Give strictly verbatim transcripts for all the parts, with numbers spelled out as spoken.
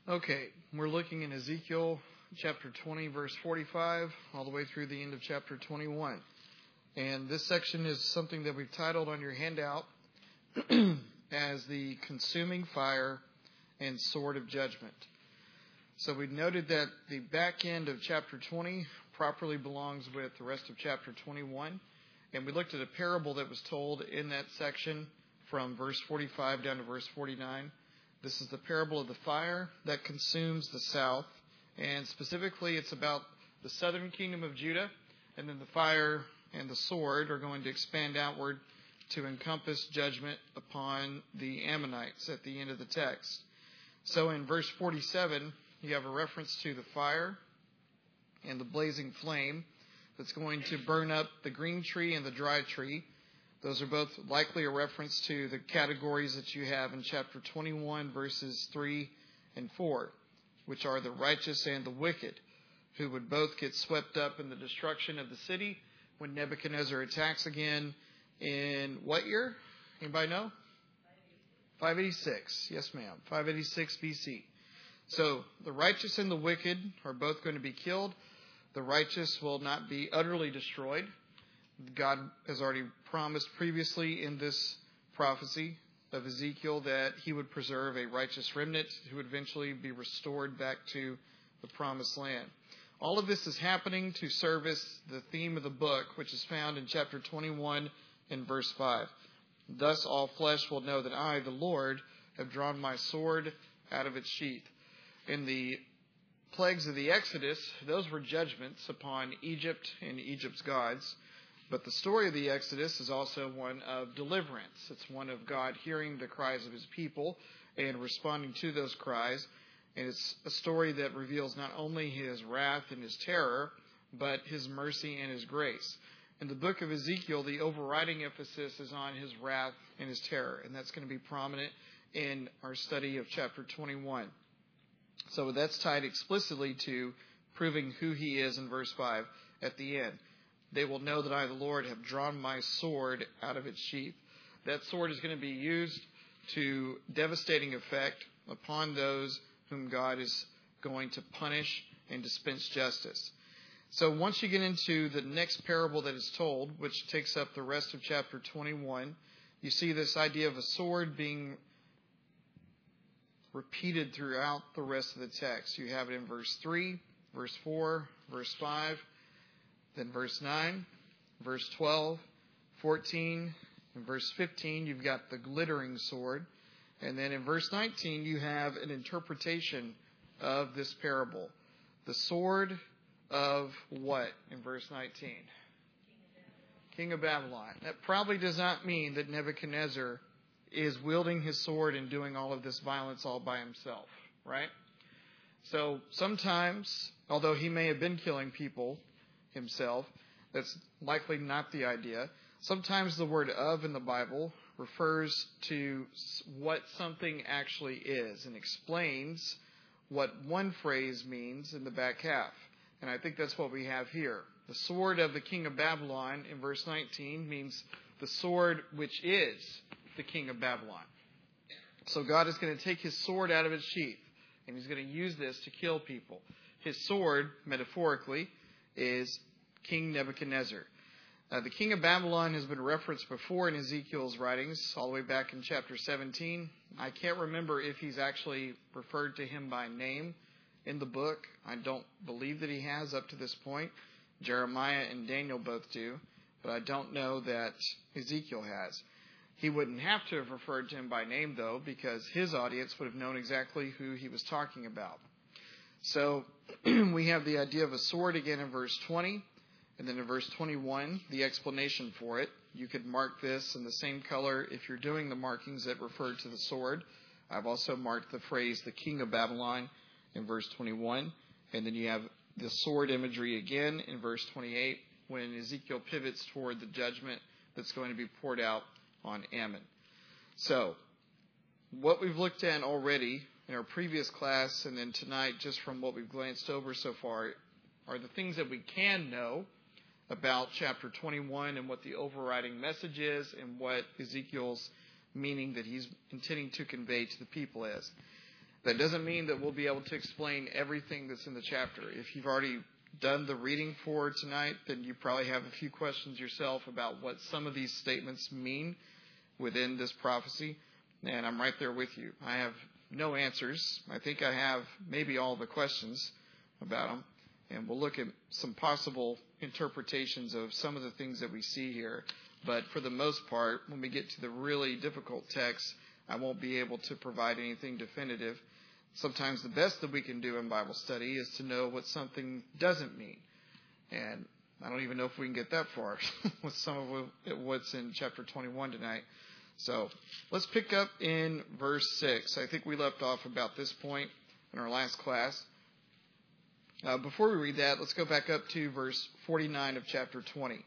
Okay, we're looking in Ezekiel chapter twenty, verse forty-five, all the way through the end of chapter twenty-one. And this section is something that we've titled on your handout as the consuming fire and sword of judgment. So we noted that the back end of chapter twenty properly belongs with the rest of chapter twenty-one. And we looked at a parable that was told in that section from verse forty-five down to verse forty-nine. This is the parable of the fire that consumes the south. And specifically, it's about the southern kingdom of Judah. And then the fire and the sword are going to expand outward to encompass judgment upon the Ammonites at the end of the text. So in verse forty-seven, you have a reference to the fire and the blazing flame that's going to burn up the green tree and the dry tree. Those are both likely a reference to the categories that you have in chapter twenty-one, verses three and four, which are the righteous and the wicked, who would both get swept up in the destruction of the city when Nebuchadnezzar attacks again in what year? Anybody know? five eighty-six. Yes, ma'am. five eighty-six B C. So the righteous and the wicked are both going to be killed. The righteous will not be utterly destroyed. God has already promised previously in this prophecy of Ezekiel that he would preserve a righteous remnant who would eventually be restored back to the promised land. All of this is happening to service the theme of the book, which is found in chapter twenty-one and verse five. Thus all flesh will know that I, the Lord, have drawn my sword out of its sheath. In the plagues of the Exodus, those were judgments upon Egypt and Egypt's gods. But the story of the Exodus is also one of deliverance. It's one of God hearing the cries of his people and responding to those cries. And it's a story that reveals not only his wrath and his terror, but his mercy and his grace. In the book of Ezekiel, the overriding emphasis is on his wrath and his terror. And that's going to be prominent in our study of chapter twenty-one. So that's tied explicitly to proving who he is in verse five at the end. They will know that I, the Lord, have drawn my sword out of its sheath. That sword is going to be used to devastating effect upon those whom God is going to punish and dispense justice. So once you get into the next parable that is told, which takes up the rest of chapter twenty-one, you see this idea of a sword being repeated throughout the rest of the text. You have it in verse three, verse four, verse five, then verse nine, verse twelve, fourteen, and verse fifteen, you've got the glittering sword. And then in verse nineteen, you have an interpretation of this parable. The sword of what in verse nineteen? King of Babylon. That probably does not mean that Nebuchadnezzar is wielding his sword and doing all of this violence all by himself, right? So sometimes, although he may have been killing people himself, that's likely not the idea. Sometimes the word of in the Bible refers to what something actually is and explains what one phrase means in the back half. And I think that's what we have here. The sword of the king of Babylon in verse nineteen means the sword which is the king of Babylon. So God is going to take his sword out of its sheath, and he's going to use this to kill people. His sword, metaphorically, is King Nebuchadnezzar. Uh, the king of Babylon has been referenced before in Ezekiel's writings, all the way back in chapter seventeen. I can't remember if he's actually referred to him by name in the book. I don't believe that he has up to this point. Jeremiah and Daniel both do, but I don't know that Ezekiel has. He wouldn't have to have referred to him by name, though, because his audience would have known exactly who he was talking about. So we have the idea of a sword again in verse twenty, and then in verse twenty-one, the explanation for it. You could mark this in the same color if you're doing the markings that refer to the sword. I've also marked the phrase, the king of Babylon, in verse twenty-one. And then you have the sword imagery again in verse twenty-eight, when Ezekiel pivots toward the judgment that's going to be poured out on Ammon. So, what we've looked at already in our previous class and then tonight, just from what we've glanced over so far, are the things that we can know about chapter twenty-one and what the overriding message is and what Ezekiel's meaning that he's intending to convey to the people is. That doesn't mean that we'll be able to explain everything that's in the chapter. If you've already done the reading for tonight, then you probably have a few questions yourself about what some of these statements mean within this prophecy. And I'm right there with you. I have no answers. I think I have maybe all the questions about them. And we'll look at some possible interpretations of some of the things that we see here. But for the most part, when we get to the really difficult texts, I won't be able to provide anything definitive. Sometimes the best that we can do in Bible study is to know what something doesn't mean. And I don't even know if we can get that far with some of what's in chapter twenty-one tonight. So let's pick up in verse six. I think we left off about this point in our last class. Uh, before we read that, let's go back up to verse forty-nine of chapter twenty.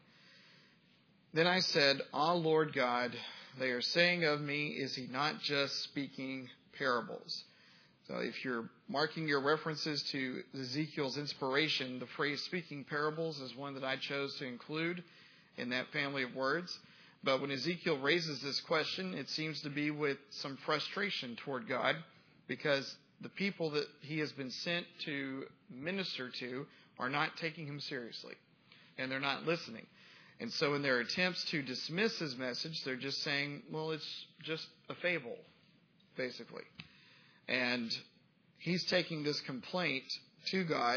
Then I said, Ah, Lord God, they are saying of me, is he not just speaking parables? So if you're marking your references to Ezekiel's inspiration, the phrase speaking parables is one that I chose to include in that family of words. But when Ezekiel raises this question, it seems to be with some frustration toward God, because the people that he has been sent to minister to are not taking him seriously, and they're not listening. And so in their attempts to dismiss his message, they're just saying, well, it's just a fable, basically. And he's taking this complaint to God.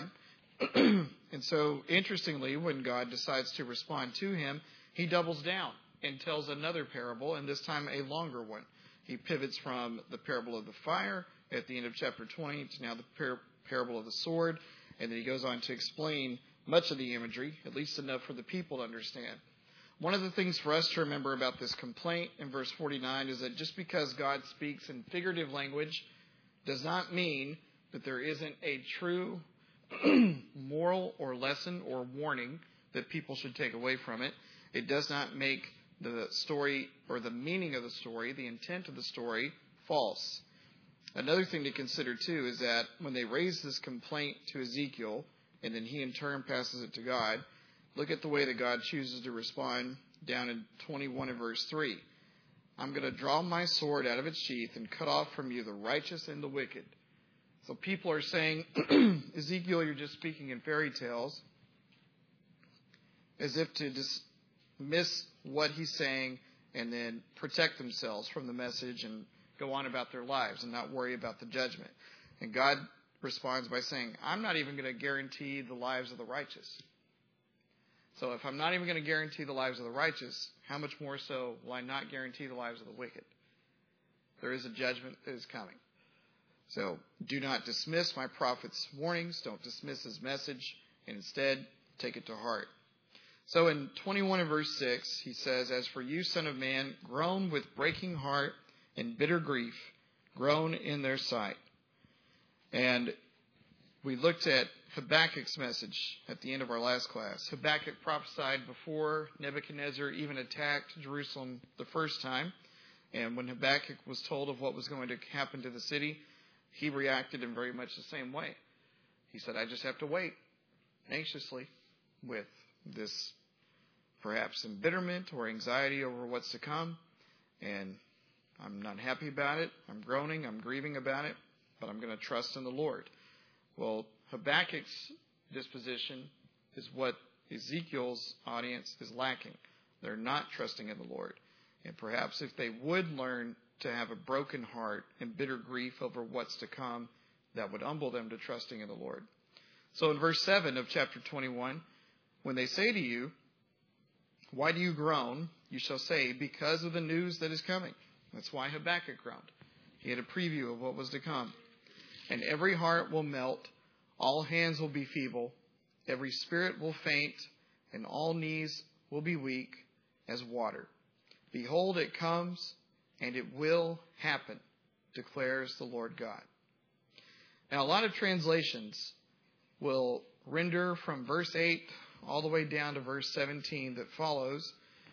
And so, interestingly, when God decides to respond to him, he doubles down and tells another parable, and this time a longer one. He pivots from the parable of the fire at the end of chapter twenty to now the par- parable of the sword. And then he goes on to explain much of the imagery, at least enough for the people to understand. One of the things for us to remember about this complaint in verse forty-nine is that just because God speaks in figurative language does not mean that there isn't a true moral or lesson or warning that people should take away from it. It does not make the story or the meaning of the story, the intent of the story, false. Another thing to consider, too, is that when they raise this complaint to Ezekiel, and then he in turn passes it to God, look at the way that God chooses to respond down in twenty-one and verse three. I'm going to draw my sword out of its sheath and cut off from you the righteous and the wicked. So people are saying, Ezekiel, you're just speaking in fairy tales, as if to dismiss what he's saying and then protect themselves from the message and go on about their lives and not worry about the judgment. And God responds by saying, I'm not even going to guarantee the lives of the righteous. So if I'm not even going to guarantee the lives of the righteous, how much more so will I not guarantee the lives of the wicked? There is a judgment that is coming. So do not dismiss my prophet's warnings. Don't dismiss his message. And instead, take it to heart. So in twenty-one and verse six, he says, As for you, son of man, groan with breaking heart and bitter grief, groan in their sight. And we looked at Habakkuk's message at the end of our last class. Habakkuk prophesied before Nebuchadnezzar even attacked Jerusalem the first time. And when Habakkuk was told of what was going to happen to the city, he reacted in very much the same way. He said, I just have to wait anxiously with this perhaps embitterment or anxiety over what's to come. And I'm not happy about it. I'm groaning. I'm grieving about it. But I'm going to trust in the Lord. Well, Habakkuk's disposition is what Ezekiel's audience is lacking. They're not trusting in the Lord. And perhaps if they would learn to have a broken heart and bitter grief over what's to come, that would humble them to trusting in the Lord. So in verse seven of chapter twenty-one, when they say to you, why do you groan? You shall say, because of the news that is coming. That's why Habakkuk groaned. He had a preview of what was to come. And every heart will melt, all hands will be feeble, every spirit will faint, and all knees will be weak as water. Behold, it comes, and it will happen, declares the Lord God. Now, a lot of translations will render from verse eight all the way down to verse seventeen that follows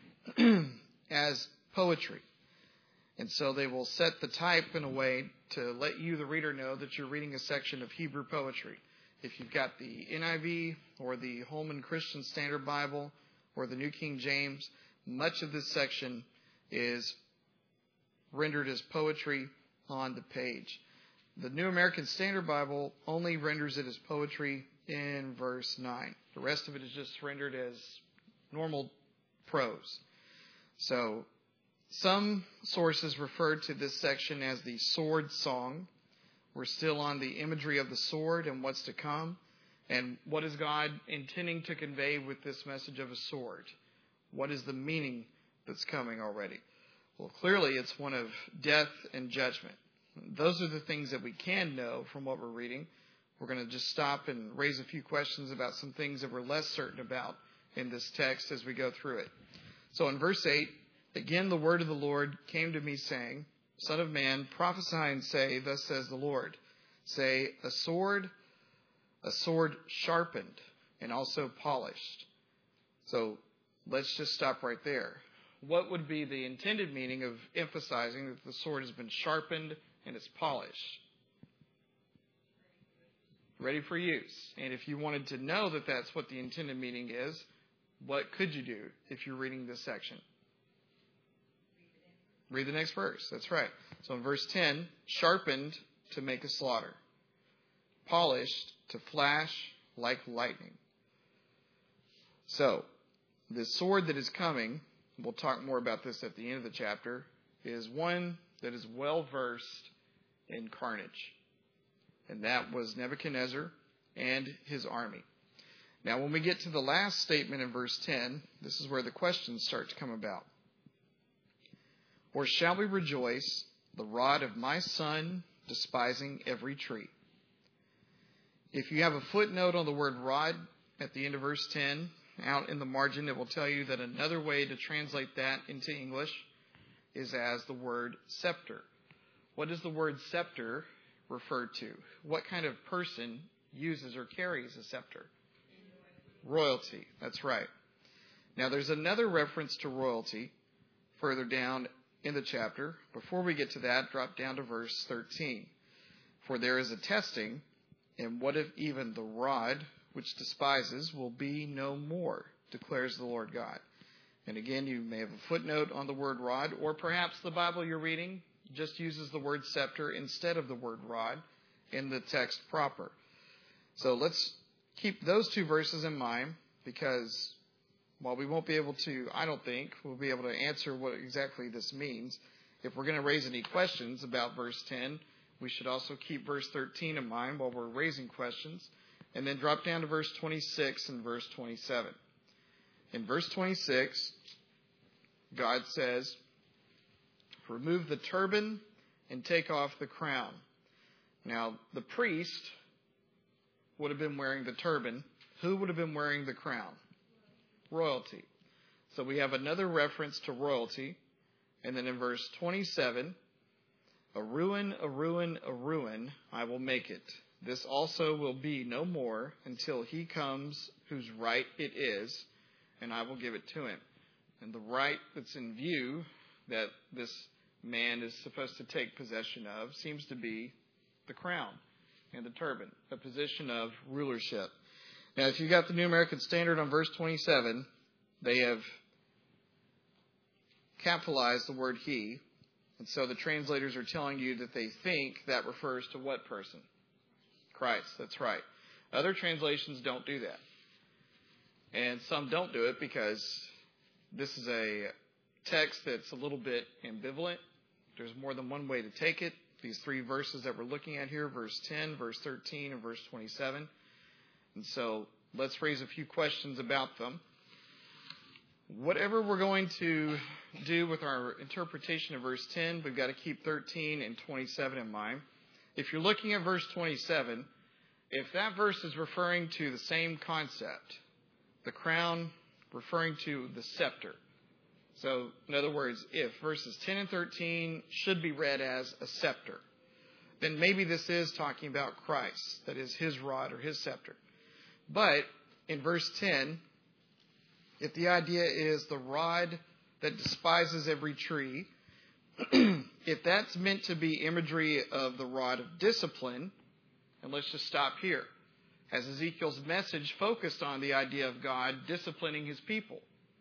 as poetry. And so they will set the type in a way to let you, the reader, know that you're reading a section of Hebrew poetry. If you've got the N I V or the Holman Christian Standard Bible or the New King James, much of this section is rendered as poetry on the page. The New American Standard Bible only renders it as poetry in verse nine. The rest of it is just rendered as normal prose. So some sources refer to this section as the sword song. We're still on the imagery of the sword and what's to come. And what is God intending to convey with this message of a sword? What is the meaning that's coming already? Well, clearly it's one of death and judgment. Those are the things that we can know from what we're reading. We're going to just stop and raise a few questions about some things that we're less certain about in this text as we go through it. So in verse eight, again the word of the Lord came to me saying, Son of man, prophesy and say, Thus says the Lord. Say, a sword, a sword sharpened and also polished. So let's just stop right there. What would be the intended meaning of emphasizing that the sword has been sharpened and it's polished? Ready for use. And if you wanted to know that that's what the intended meaning is, what could you do if you're reading this section? Read the next verse. That's right. So in verse ten, sharpened to make a slaughter, polished to flash like lightning. So the sword that is coming, we'll talk more about this at the end of the chapter, is one that is well versed in carnage. And that was Nebuchadnezzar and his army. Now, when we get to the last statement in verse ten, this is where the questions start to come about. Or shall we rejoice, the rod of my son despising every tree? If you have a footnote on the word rod at the end of verse ten, out in the margin, it will tell you that another way to translate that into English is as the word scepter. What does the word scepter refer to? What kind of person uses or carries a scepter? Royalty. That's right. Now, there's another reference to royalty further down in the chapter. Before we get to that, drop down to verse thirteen. For there is a testing, and what if even the rod which despises will be no more, declares the Lord God. And again, you may have a footnote on the word rod, or perhaps the Bible you're reading just uses the word scepter instead of the word rod in the text proper. So let's keep those two verses in mind, because while we won't be able to, I don't think, we'll be able to answer what exactly this means. If we're going to raise any questions about verse ten, we should also keep verse thirteen in mind while we're raising questions. And then drop down to verse twenty-six and verse twenty-seven. In verse twenty-six, God says, remove the turban and take off the crown. Now, the priest would have been wearing the turban. Who would have been wearing the crown? Royalty. So we have another reference to royalty. And then in verse twenty-seven, a ruin, a ruin, a ruin, I will make it. This also will be no more until he comes whose right it is, and I will give it to him. And the right that's in view that this man is supposed to take possession of seems to be the crown and the turban, a position of rulership. Now, if you got the New American Standard on verse twenty-seven, they have capitalized the word he, and so the translators are telling you that they think that refers to what person? Christ, that's right. Other translations don't do that. And some don't do it because this is a text that's a little bit ambivalent. There's more than one way to take it. These three verses that we're looking at here, verse ten, verse thirteen, and verse twenty-seven. And so let's raise a few questions about them. Whatever we're going to do with our interpretation of verse ten, we've got to keep thirteen and twenty-seven in mind. If you're looking at verse twenty-seven, if that verse is referring to the same concept, the crown referring to the scepter. So, in other words, if verses ten and thirteen should be read as a scepter, then maybe this is talking about Christ, that is his rod or his scepter. But in verse ten, if the idea is the rod that despises every tree, if that's meant to be imagery of the rod of discipline, and let's just stop here, as Ezekiel's message focused on the idea of God disciplining his people.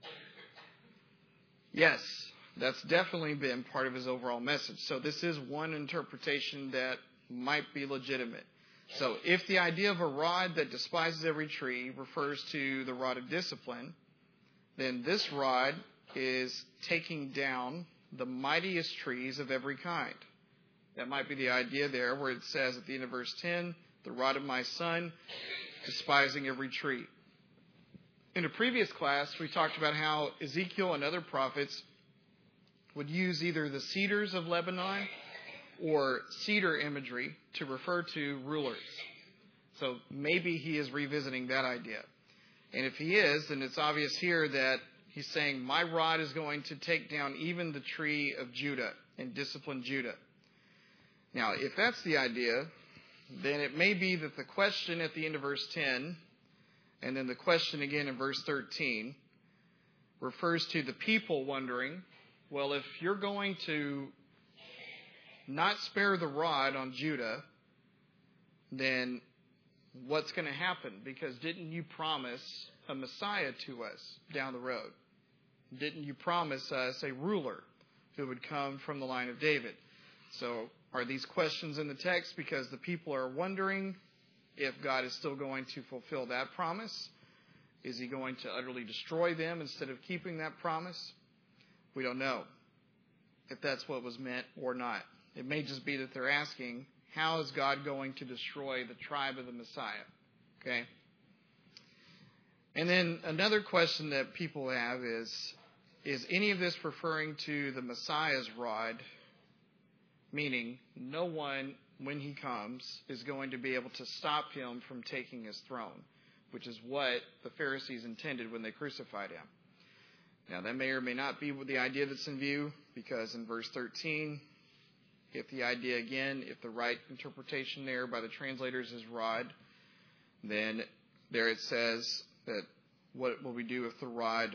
Yes, that's definitely been part of his overall message. So this is one interpretation that might be legitimate. So if the idea of a rod that despises every tree refers to the rod of discipline, then this rod is taking down the mightiest trees of every kind. That might be the idea there where it says at the end of verse ten, the rod of my son, despising every tree. In a previous class, we talked about how Ezekiel and other prophets would use either the cedars of Lebanon or cedar imagery to refer to rulers. So maybe he is revisiting that idea. And if he is, then it's obvious here that he's saying, my rod is going to take down even the tree of Judah and discipline Judah. Now, if that's the idea, then it may be that the question at the end of verse ten, and then the question again in verse thirteen, refers to the people wondering, well, if you're going to not spare the rod on Judah, then what's going to happen? Because didn't you promise a Messiah to us down the road? Didn't you promise us a ruler who would come from the line of David? So are these questions in the text because the people are wondering if God is still going to fulfill that promise? Is he going to utterly destroy them instead of keeping that promise? We don't know if that's what was meant or not. It may just be that they're asking, how is God going to destroy the tribe of the Messiah? Okay? And then another question that people have is, is any of this referring to the Messiah's rod? Meaning, no one, when he comes, is going to be able to stop him from taking his throne, which is what the Pharisees intended when they crucified him. Now, that may or may not be the idea that's in view, because in verse thirteen, if the idea, again, if the right interpretation there by the translators is rod, then there it says that what will we do if the rod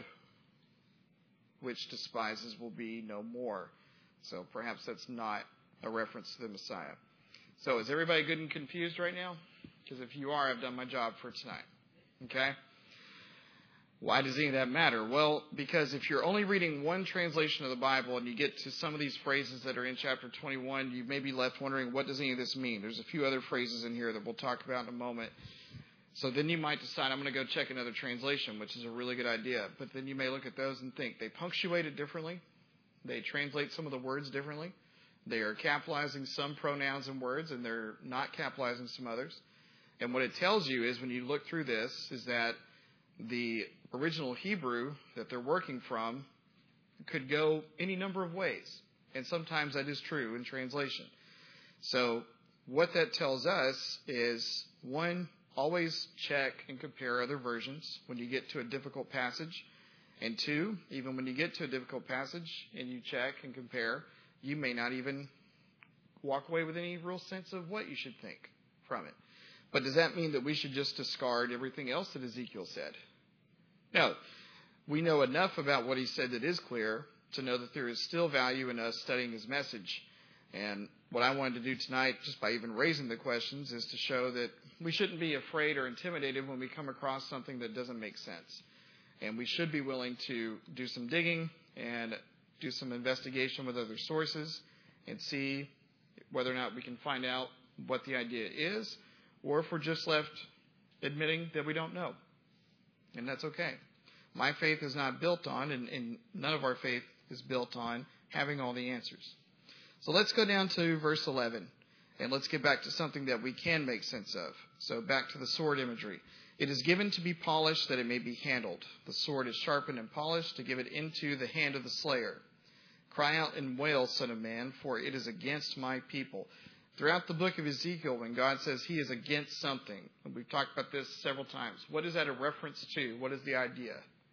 which despises will be no more? So perhaps that's not a reference to the Messiah. So is everybody good and confused right now? Because if you are, I've done my job for tonight. Okay? Why does any of that matter? Well, because if you're only reading one translation of the Bible and you get to some of these phrases that are in chapter twenty-one, you may be left wondering, what does any of this mean? There's a few other phrases in here that we'll talk about in a moment. So then you might decide, I'm going to go check another translation, which is a really good idea. But then you may look at those and think, they punctuate it differently. They translate some of the words differently. They are capitalizing some pronouns and words, and they're not capitalizing some others. And what it tells you is, when you look through this, is that the original Hebrew that they're working from could go any number of ways. And sometimes that is true in translation. So what that tells us is, one, always check and compare other versions when you get to a difficult passage. And two, even when you get to a difficult passage and you check and compare, you may not even walk away with any real sense of what you should think from it. But does that mean that we should just discard everything else that Ezekiel said? No. We know enough about what he said that is clear to know that there is still value in us studying his message. And what I wanted to do tonight, just by even raising the questions, is to show that we shouldn't be afraid or intimidated when we come across something that doesn't make sense. And we should be willing to do some digging and do some investigation with other sources and see whether or not we can find out what the idea is, or if we're just left admitting that we don't know. And that's okay. My faith is not built on, and, and none of our faith is built on, having all the answers. So let's go down to verse eleven, and let's get back to something that we can make sense of. So back to the sword imagery. It is given to be polished that it may be handled. The sword is sharpened and polished to give it into the hand of the slayer. Cry out and wail, Son of Man, for it is against my people. Throughout the book of Ezekiel, when God says he is against something, and we've talked about this several times, what is that a reference to? What is the idea?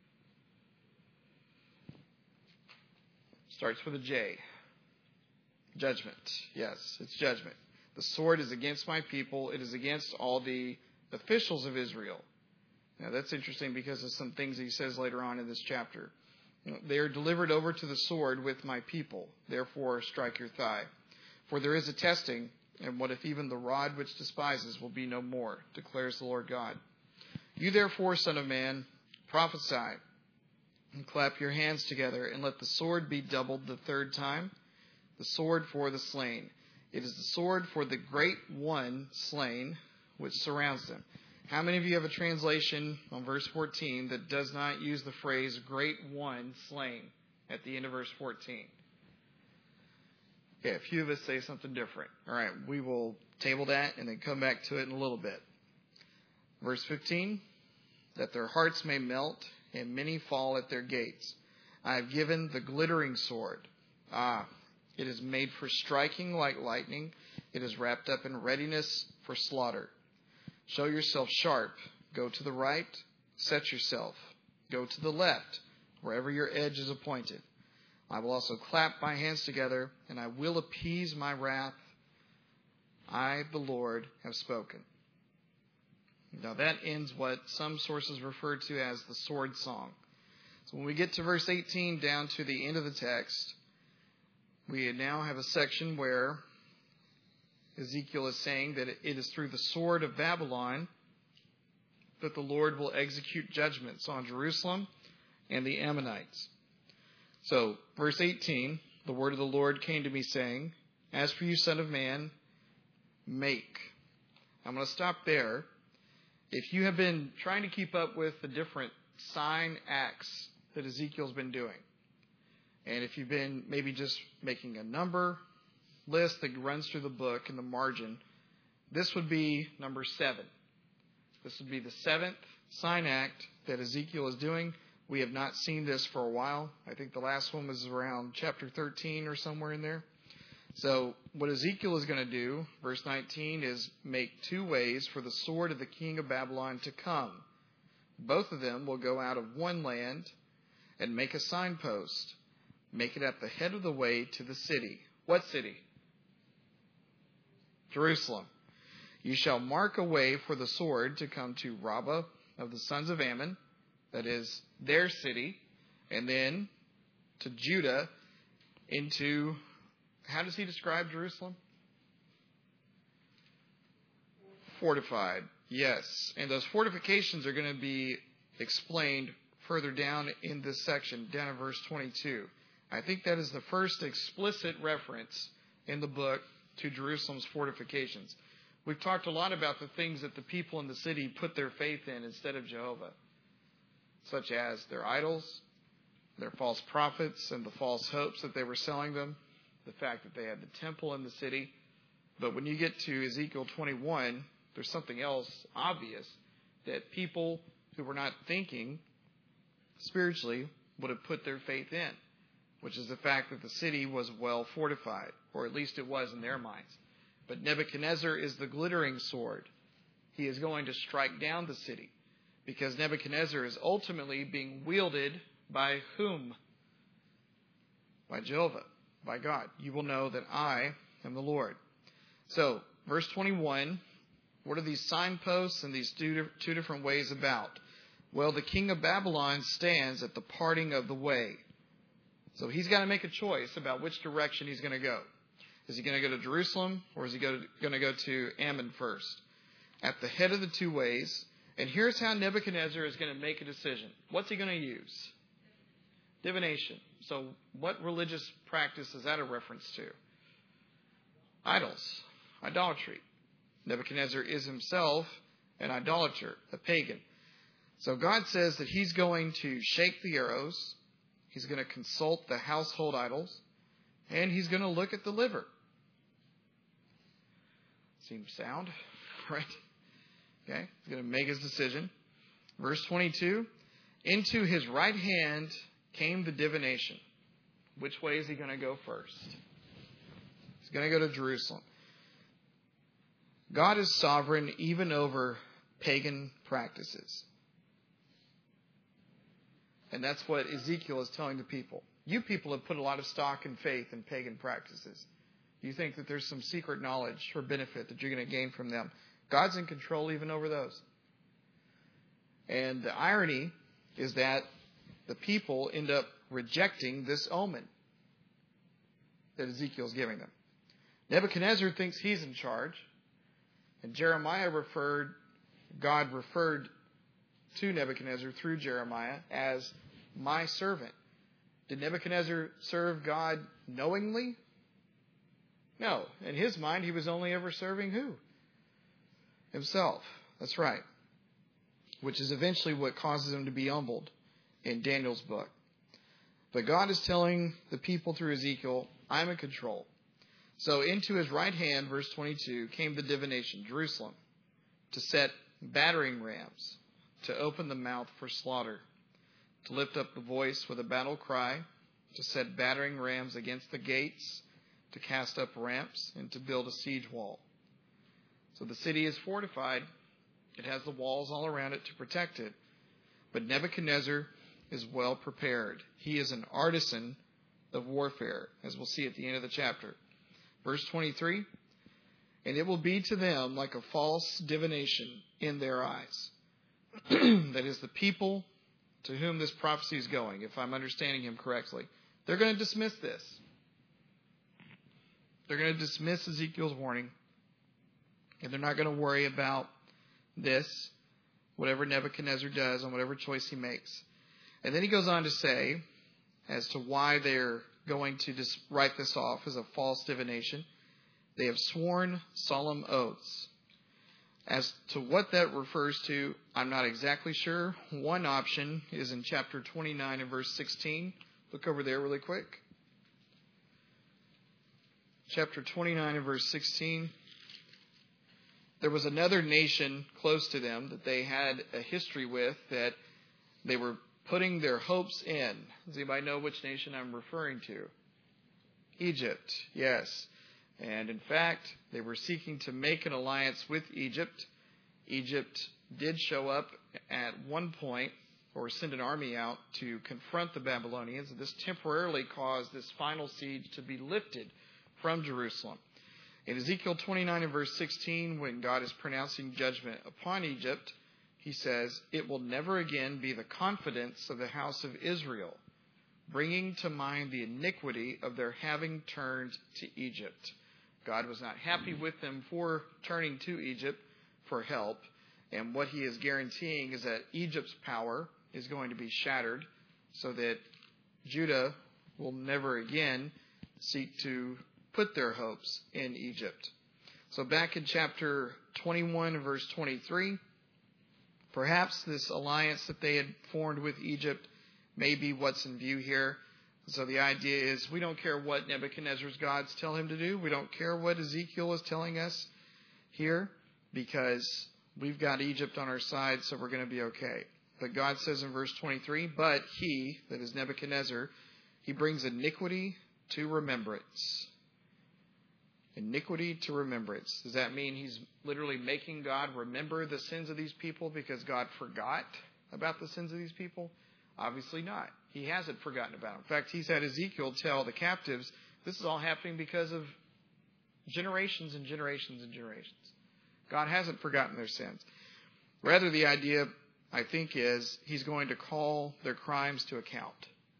Starts with a J. Judgment. Yes, it's judgment. The sword is against my people. It is against all the officials of Israel. Now, that's interesting because of some things he says later on in this chapter. They are delivered over to the sword with my people. Therefore, strike your thigh. For there is a testing, and what if even the rod which despises will be no more, declares the Lord God. You therefore, Son of Man, prophesy, and clap your hands together, and let the sword be doubled the third time, the sword for the slain. It is the sword for the great one slain, which surrounds them. How many of you have a translation on verse fourteen that does not use the phrase great one slain at the end of verse fourteen? Okay, a few of us say something different. All right, we will table that and then come back to it in a little bit. Verse fifteen, that their hearts may melt and many fall at their gates. I have given the glittering sword. Ah, it is made for striking like lightning. It is wrapped up in readiness for slaughter. Show yourself sharp. Go to the right. Set yourself. Go to the left, wherever your edge is appointed. I will also clap my hands together, and I will appease my wrath. I, the Lord, have spoken. Now that ends what some sources refer to as the sword song. So when we get to verse eighteen down to the end of the text, we now have a section where Ezekiel is saying that it is through the sword of Babylon that the Lord will execute judgments on Jerusalem and the Ammonites. So, verse eighteen, the word of the Lord came to me saying, as for you, son of man, make. I'm going to stop there. If you have been trying to keep up with the different sign acts that Ezekiel's been doing, and if you've been maybe just making a number list that runs through the book in the margin, this would be number seven. This would be the seventh sign act that Ezekiel is doing. We have not seen this for a while. I think the last one was around chapter thirteen or somewhere in there. So what Ezekiel is going to do, verse nineteen, is make two ways for the sword of the king of Babylon to come. Both of them will go out of one land and make a signpost. Make it at the head of the way to the city. What city? Jerusalem. You shall mark a way for the sword to come to Rabbah of the sons of Ammon, that is their city, and then to Judah into, how does he describe Jerusalem? Fortified. Yes. And those fortifications are going to be explained further down in this section, down in verse twenty-two. I think that is the first explicit reference in the book to Jerusalem's fortifications. We've talked a lot about the things that the people in the city put their faith in instead of Jehovah, such as their idols, their false prophets, and the false hopes that they were selling them, the fact that they had the temple in the city. But when you get to Ezekiel twenty-one, there's something else obvious that people who were not thinking spiritually would have put their faith in, which is the fact that the city was well fortified, or at least it was in their minds. But Nebuchadnezzar is the glittering sword. He is going to strike down the city, because Nebuchadnezzar is ultimately being wielded by whom? By Jehovah, by God. You will know that I am the Lord. So, verse twenty-one, what are these signposts and these two, two different ways about? Well, the king of Babylon stands at the parting of the way. So he's got to make a choice about which direction he's going to go. Is he going to go to Jerusalem, or is he going to go to Ammon first? At the head of the two ways. And here's how Nebuchadnezzar is going to make a decision. What's he going to use? Divination. So what religious practice is that a reference to? Idols. Idolatry. Nebuchadnezzar is himself an idolater, a pagan. So God says that he's going to shake the arrows. He's going to consult the household idols. And he's going to look at the liver. Seems sound, right? Okay, he's going to make his decision. Verse twenty-two, into his right hand came the divination. Which way is he going to go first? He's going to go to Jerusalem. God is sovereign even over pagan practices. And that's what Ezekiel is telling the people. You people have put a lot of stock and faith in pagan practices. You think that there's some secret knowledge or benefit that you're going to gain from them. God's in control even over those. And the irony is that the people end up rejecting this omen that Ezekiel's giving them. Nebuchadnezzar thinks he's in charge. And Jeremiah referred, God referred to Nebuchadnezzar through Jeremiah as my servant. Did Nebuchadnezzar serve God knowingly? No. In his mind, he was only ever serving who? Himself. That's right. Which is eventually what causes him to be humbled in Daniel's book. But God is telling the people through Ezekiel, I'm in control. So into his right hand, verse twenty-two, came the divination, Jerusalem, to set battering rams, to open the mouth for slaughter, to lift up the voice with a battle cry, to set battering rams against the gates, to cast up ramps, and to build a siege wall. So the city is fortified. It has the walls all around it to protect it. But Nebuchadnezzar is well prepared. He is an artisan of warfare, as we'll see at the end of the chapter. Verse twenty-three, and it will be to them like a false divination in their eyes. That is the people to whom this prophecy is going, if I'm understanding him correctly. They're going to dismiss this. They're going to dismiss Ezekiel's warning. And they're not going to worry about this, whatever Nebuchadnezzar does and whatever choice he makes. And then he goes on to say, as to why they're going to just write this off as a false divination, they have sworn solemn oaths. As to what that refers to, I'm not exactly sure. One option is in chapter twenty-nine and verse sixteen. Look over there really quick. Chapter twenty-nine and verse sixteen. There was another nation close to them that they had a history with that they were putting their hopes in. Does anybody know which nation I'm referring to? Egypt, yes. And in fact, they were seeking to make an alliance with Egypt. Egypt did show up at one point, or send an army out to confront the Babylonians. This temporarily caused this final siege to be lifted from Jerusalem. In Ezekiel twenty-nine and verse sixteen, when God is pronouncing judgment upon Egypt, he says, it will never again be the confidence of the house of Israel, bringing to mind the iniquity of their having turned to Egypt. God was not happy with them for turning to Egypt for help. And what he is guaranteeing is that Egypt's power is going to be shattered so that Judah will never again seek to put their hopes in Egypt. So back in chapter twenty-one, verse twenty-three, perhaps this alliance that they had formed with Egypt may be what's in view here. So the idea is we don't care what Nebuchadnezzar's gods tell him to do. We don't care what Ezekiel is telling us here because we've got Egypt on our side, so we're going to be okay. But God says in verse twenty-three, but he, that is Nebuchadnezzar, he brings iniquity to remembrance. Iniquity to remembrance. Does that mean he's literally making God remember the sins of these people because God forgot about the sins of these people? Obviously not. He hasn't forgotten about them. In fact, he's had Ezekiel tell the captives, this is all happening because of generations and generations and generations. God hasn't forgotten their sins. Rather, the idea, I think, is he's going to call their crimes to account.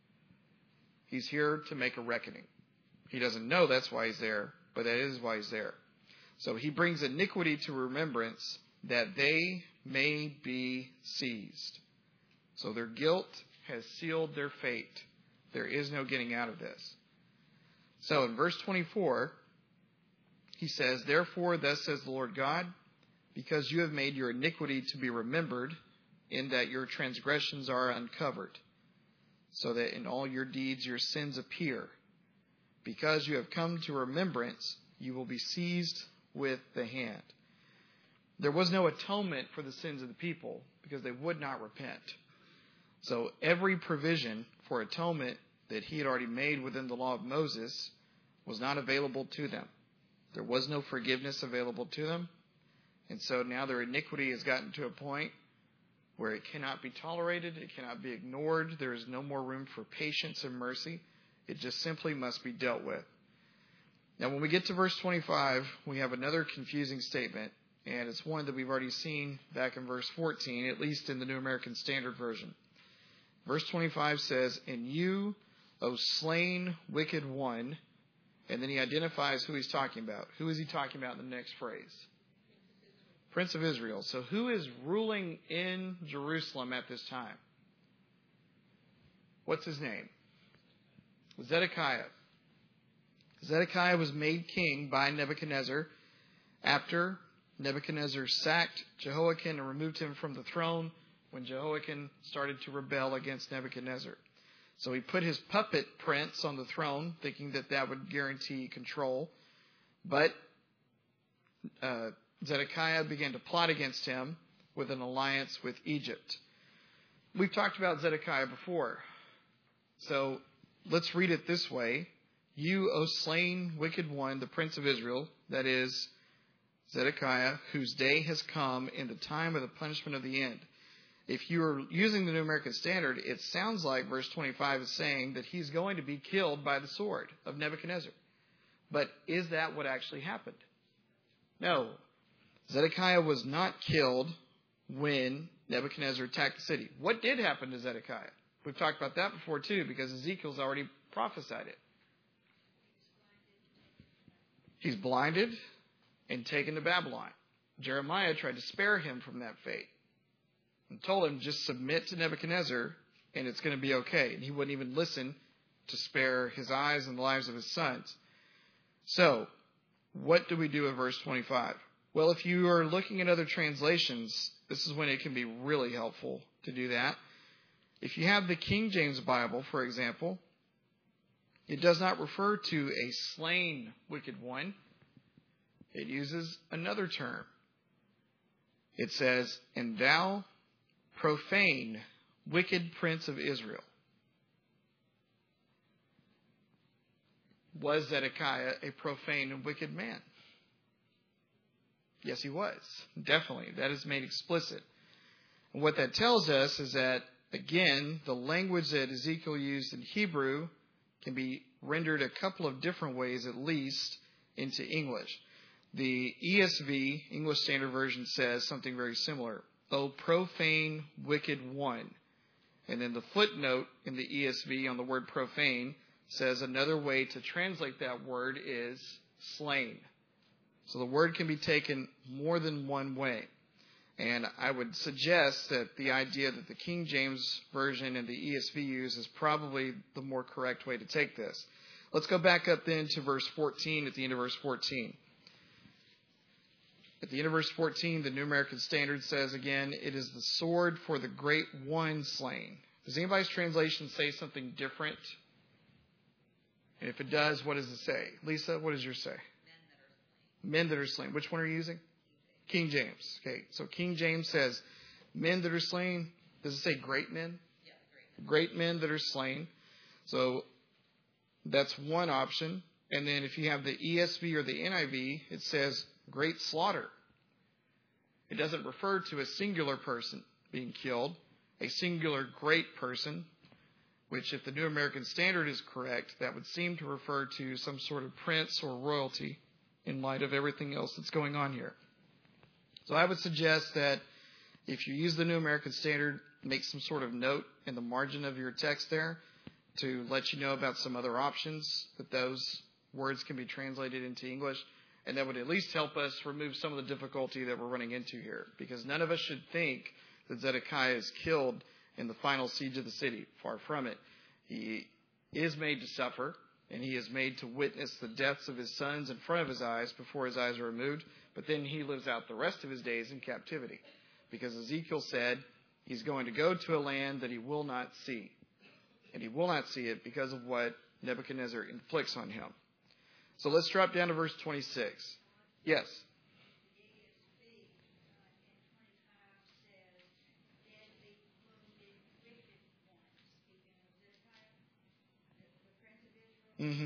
He's here to make a reckoning. He doesn't know that's why he's there, but that is why he's there. So he brings iniquity to remembrance that they may be seized. So their guilt has sealed their fate. There is no getting out of this. So in verse twenty-four, he says, therefore, thus says the Lord God, because you have made your iniquity to be remembered, in that your transgressions are uncovered, so that in all your deeds your sins appear. Because you have come to remembrance, you will be seized with the hand. There was no atonement for the sins of the people because they would not repent. So every provision for atonement that he had already made within the law of Moses was not available to them. There was no forgiveness available to them. And so now their iniquity has gotten to a point where it cannot be tolerated. It cannot be ignored. There is no more room for patience and mercy. It just simply must be dealt with. Now, when we get to verse twenty-five, we have another confusing statement, and it's one that we've already seen back in verse fourteen, at least in the New American Standard Version. Verse twenty-five says, and you, O slain wicked one, and then he identifies who he's talking about. Who is he talking about in the next phrase? Prince of Israel. So who is ruling in Jerusalem at this time? What's his name? Zedekiah. Zedekiah was made king by Nebuchadnezzar after Nebuchadnezzar sacked Jehoiakim and removed him from the throne when Jehoiakim started to rebel against Nebuchadnezzar. So he put his puppet prince on the throne, thinking that that would guarantee control. But uh, Zedekiah began to plot against him with an alliance with Egypt. We've talked about Zedekiah before. So let's read it this way. You, O slain wicked one, the prince of Israel, that is Zedekiah, whose day has come in the time of the punishment of the end. If you are using the New American Standard, it sounds like verse twenty-five is saying that he's going to be killed by the sword of Nebuchadnezzar. But is that what actually happened? No. Zedekiah was not killed when Nebuchadnezzar attacked the city. What did happen to Zedekiah? We've talked about that before too, because Ezekiel's already prophesied it. He's blinded and taken to Babylon. Jeremiah tried to spare him from that fate and told him, just submit to Nebuchadnezzar and it's going to be okay. And he wouldn't even listen to spare his eyes and the lives of his sons. So, what do we do in verse twenty-five? Well, if you are looking at other translations, this is when it can be really helpful to do that. If you have the King James Bible, for example, it does not refer to a slain wicked one. It uses another term. It says, and thou profane, wicked prince of Israel. Was Zedekiah a profane and wicked man? Yes, he was. Definitely. That is made explicit. And what that tells us is that, again, the language that Ezekiel used in Hebrew can be rendered a couple of different ways, at least, into English. The E S V, English Standard Version, says something very similar. O profane, wicked one. And then the footnote in the E S V on the word profane says another way to translate that word is slain. So the word can be taken more than one way. And I would suggest that the idea that the King James Version and the E S V use is probably the more correct way to take this. Let's go back up then to verse fourteen, at the end of verse fourteen. At the end of verse fourteen, the New American Standard says again, it is the sword for the great one slain. Does anybody's translation say something different? And if it does, what does it say? Lisa, what does yours say? Men that are slain. Which one are you using? King James. Okay, so King James says, men that are slain. Does it say great men? Yeah, great. Great men that are slain. So that's one option. And then if you have the E S V or the N I V, it says great slaughter. It doesn't refer to a singular person being killed, a singular great person, which if the New American Standard is correct, that would seem to refer to some sort of prince or royalty in light of everything else that's going on here. So I would suggest that if you use the New American Standard, make some sort of note in the margin of your text there to let you know about some other options, that those words can be translated into English. And that would at least help us remove some of the difficulty that we're running into here. Because none of us should think that Zedekiah is killed in the final siege of the city. Far from it. He is made to suffer, and he is made to witness the deaths of his sons in front of his eyes before his eyes are removed. But then he lives out the rest of his days in captivity. Because Ezekiel said he's going to go to a land that he will not see. And he will not see it because of what Nebuchadnezzar inflicts on him. So let's drop down to verse twenty-six. Yes. Mm-hmm.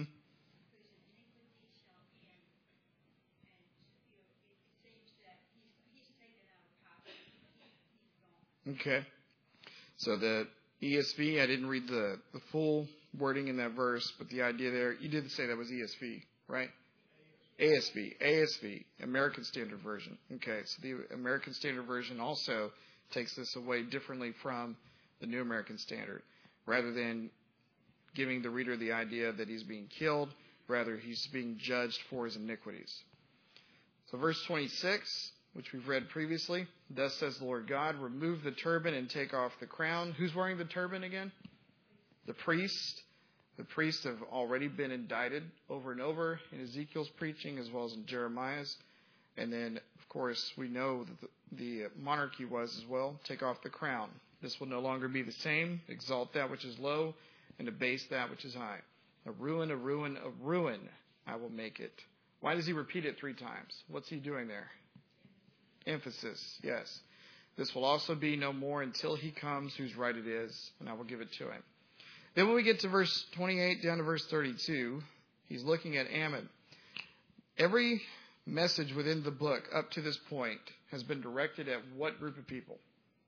Okay. So the E S V, I didn't read the, the full wording in that verse, but the idea there, you did say that was E S V, right? A S V, A S V, American Standard Version. Okay, so the American Standard Version also takes this away differently from the New American Standard. Rather than giving the reader the idea that he's being killed, rather he's being judged for his iniquities. So verse twenty-six, which we've read previously, thus says the Lord God, remove the turban and take off the crown. Who's wearing the turban again? The priest. The priests have already been indicted over and over in Ezekiel's preaching as well as in Jeremiah's. And then, of course, we know that the, the monarchy was as well. Take off the crown. This will no longer be the same. Exalt that which is low and abase that which is high. A ruin, a ruin, a ruin, I will make it. Why does he repeat it three times? What's he doing there? Emphasis, yes. This will also be no more until he comes, whose right it is, and I will give it to him. Then when we get to verse twenty-eight down to verse thirty-two, he's looking at Ammon. Every message within the book up to this point has been directed at what group of people?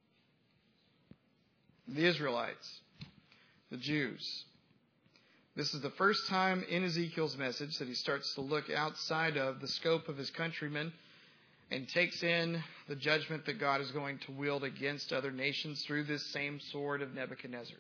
The Israelites, the Jews. This is the first time in Ezekiel's message that he starts to look outside of the scope of his countrymen and takes in the judgment that God is going to wield against other nations through this same sword of Nebuchadnezzar.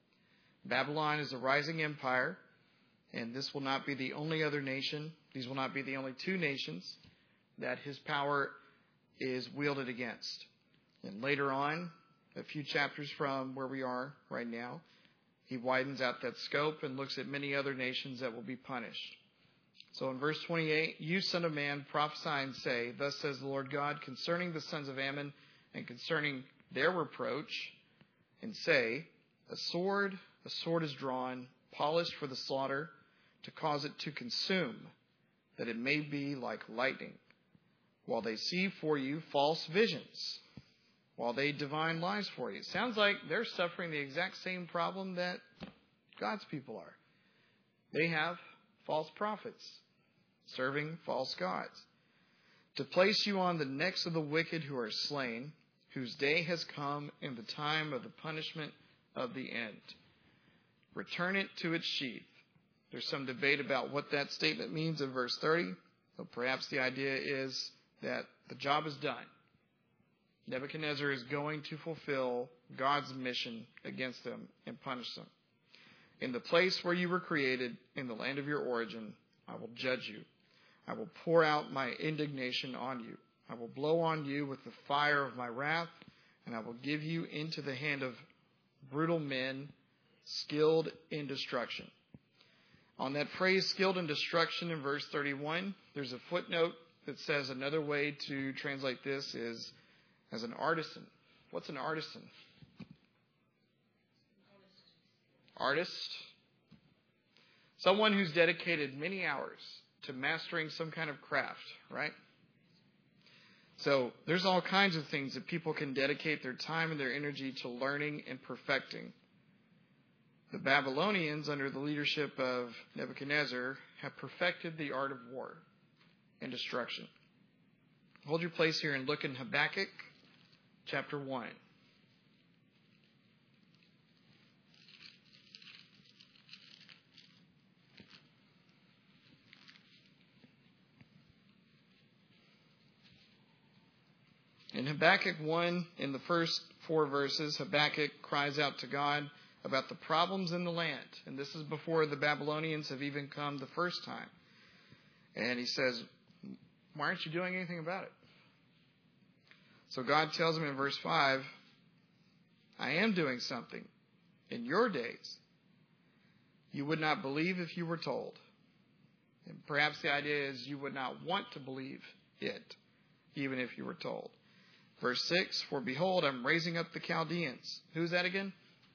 Babylon is a rising empire, and this will not be the only other nation. These will not be the only two nations that his power is wielded against. And later on, a few chapters from where we are right now, he widens out that scope and looks at many other nations that will be punished. So in verse twenty-eight, you, son of man, prophesy and say, thus says the Lord God, concerning the sons of Ammon and concerning their reproach, and say, a sword, a sword is drawn, polished for the slaughter, to cause it to consume, that it may be like lightning, while they see for you false visions, while they divine lies for you. Sounds like they're suffering the exact same problem that God's people are. They have false prophets serving false gods. To place you on the necks of the wicked who are slain, whose day has come in the time of the punishment of the end. Return it to its sheath. There's some debate about what that statement means in verse thirty. But perhaps the idea is that the job is done. Nebuchadnezzar is going to fulfill God's mission against them and punish them. In the place where you were created, in the land of your origin, I will judge you. I will pour out my indignation on you. I will blow on you with the fire of my wrath, and I will give you into the hand of brutal men, skilled in destruction. On that phrase, skilled in destruction, in verse thirty-one, there's a footnote that says another way to translate this is as an artisan. What's an artisan? Artist. Someone who's dedicated many hours to mastering some kind of craft, right? So there's all kinds of things that people can dedicate their time and their energy to learning and perfecting. The Babylonians, under the leadership of Nebuchadnezzar, have perfected the art of war and destruction. Hold your place here and look in Habakkuk chapter one. In Habakkuk one, in the first four verses, Habakkuk cries out to God about the problems in the land. And this is before the Babylonians have even come the first time. And he says, why aren't you doing anything about it? So God tells him in verse five, I am doing something in your days. You would not believe if you were told. And perhaps the idea is you would not want to believe it, even if you were told. Verse six, for behold, I'm raising up the Chaldeans. Who's that again?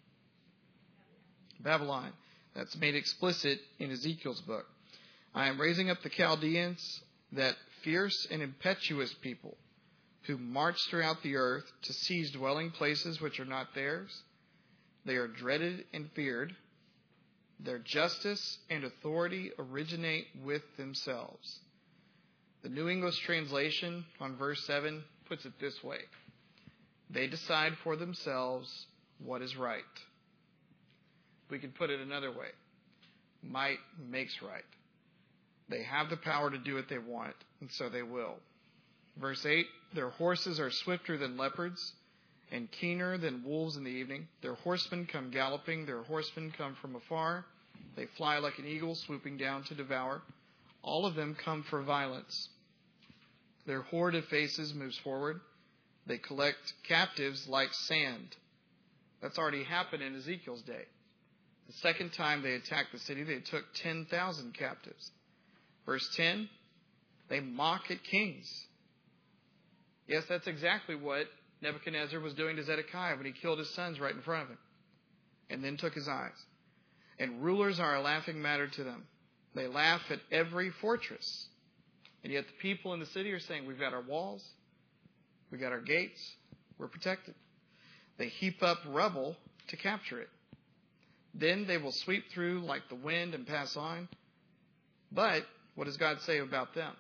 Babylon. That's made explicit in Ezekiel's book. I am raising up the Chaldeans, that fierce and impetuous people who march throughout the earth to seize dwelling places which are not theirs. They are dreaded and feared. Their justice and authority originate with themselves. The New English Translation on verse seven puts it this way. They decide for themselves what is right. We could put it another way. Might makes right. They have the power to do what they want, and so they will. Verse eight, their horses are swifter than leopards and keener than wolves in the evening. Their horsemen come galloping. Their horsemen come from afar. They fly like an eagle swooping down to devour. All of them come for violence. Their horde of faces moves forward. They collect captives like sand. That's already happened in Ezekiel's day. The second time they attacked the city, they took ten thousand captives. Verse ten, they mock at kings. Yes, that's exactly what Nebuchadnezzar was doing to Zedekiah when he killed his sons right in front of him and then took his eyes. And rulers are a laughing matter to them. They laugh at every fortress. And yet the people in the city are saying, we've got our walls, we've got our gates, we're protected. They heap up rubble to capture it. Then they will sweep through like the wind and pass on. But what does God say about them?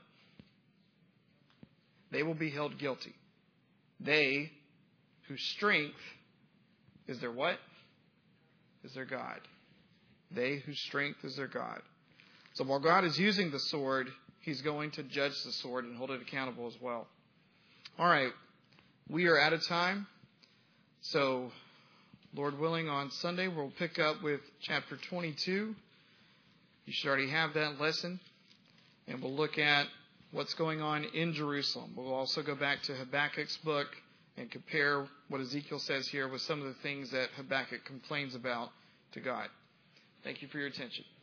They will be held guilty. They, whose strength is their what? Is their God. They whose strength is their God. So while God is using the sword, he's going to judge the sword and hold it accountable as well. All right. We are out of time. So, Lord willing, on Sunday we'll pick up with chapter twenty-two. You should already have that lesson. And we'll look at what's going on in Jerusalem. We'll also go back to Habakkuk's book and compare what Ezekiel says here with some of the things that Habakkuk complains about to God. Thank you for your attention.